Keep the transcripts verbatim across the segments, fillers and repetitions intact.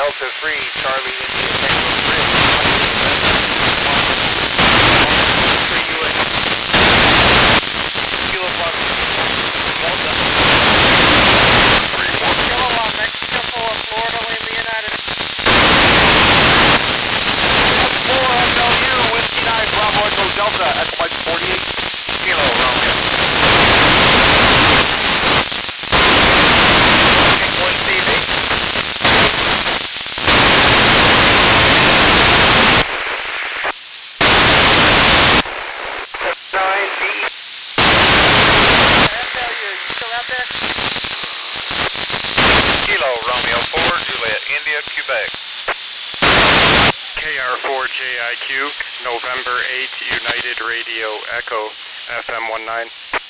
Delta three, Charlie India, Kilo Fox, Kilowatt, Mexico four, Florida, Lima United. F four F L U, Whiskey nine, Bravo Echo Delta at flight forty-eight, Kilo Romeo. K one C V. nine B E. F L U, you still out there? Kilo Romeo four, Juliet India, Quebec. K R four J I Q, November eighth, United Radio Echo, F M one nine.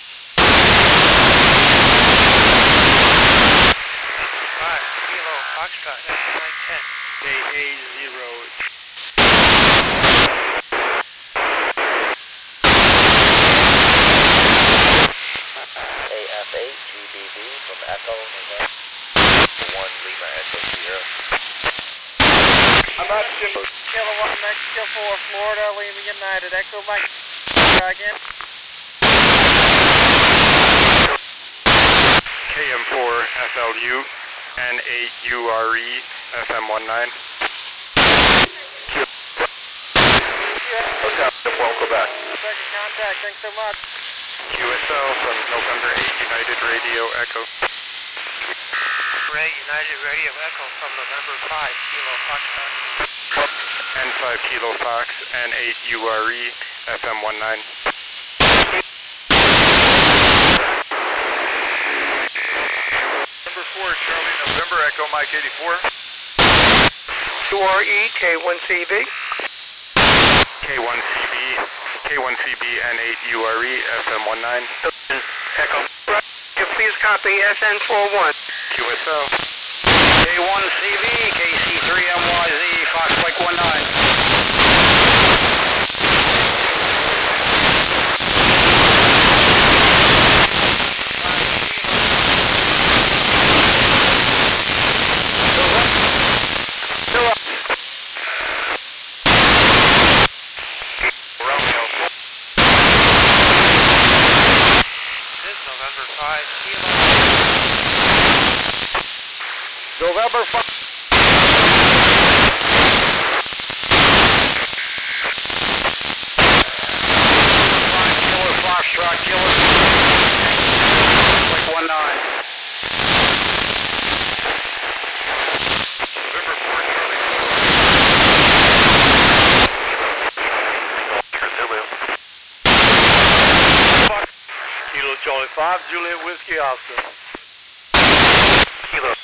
five, Kilo Foxtrot, F nine ten. K A zero. A F eight G B B from Echo November one Lima Echo Sierra. About Kilowatt Mexico four Florida Lima United Echo Mike. Try again. K M four F L U, N eight U R E, F M one nine. Hotel Depot, Quebec. Second contact, thanks so much. Q S L from November eighth, United Radio Echo. Ray, United Radio Echo from November five, Kilo Foxtrot. N five Kilo Fox, N eight U R E, F M one nine. Number four, Charlie November Echo Mike eighty-four. U R E, K one C V. K one C B, K one C B, N eight U R E, F M one nine. Echo. Please copy S N forty-one. Q S L. K one C V, K C three M Y Z, Fox Mike one nine. Romeo. This November five, Kilo. November five. Kilo Foxtrot, Kilo. Mike one nine. November four, Charlie. Fox. Kilo Charlie five, Juliet Whiskey Oscar. Kilo.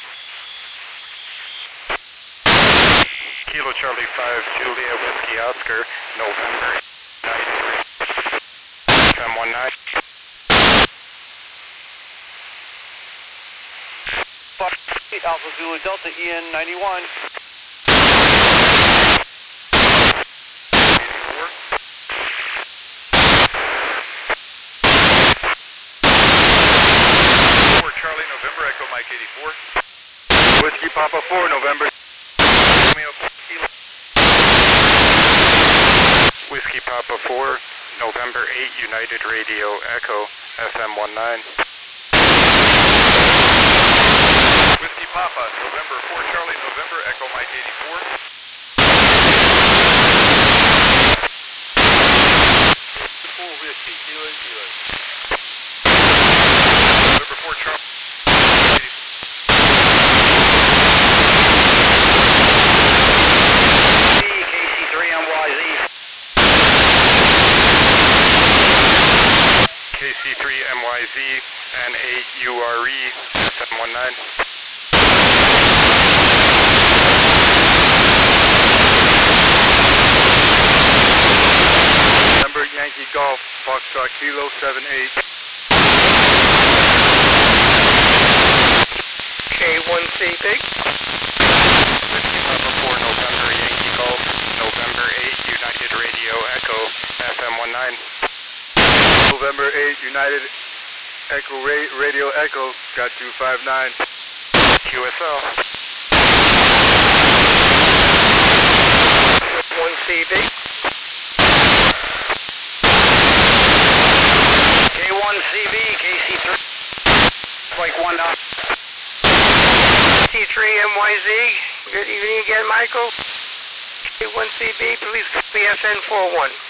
Kilo Charlie five, Julia Whiskey Oscar, November ninety-three. F M one nine. Fox Alpha Zulu Delta E N ninety-one. four Charlie November Echo Mike eighty-four. Whiskey Papa four, November. Romeo Kilo. Whiskey Papa four, November eighth, United Radio Echo, F M one nine. Whiskey Papa November four Charlie November Echo Mike eighty-four. Four Whiskey, Kilo and Kilo. November four Charlie. K C three M Y Z. K C three M Y Z, N eight U R E, F M one nine. November Yankee Golf Foxtrot Kilo seven eight. K one C V. Whiskey Papa four, November Yankee Golf, November eighth, United Radio Echo, F M one nine. November eighth United Echo Ra- Radio Echo got two five nine. Q S L. Y Z. Good evening again, Michael. K one C B, please copy S N four one.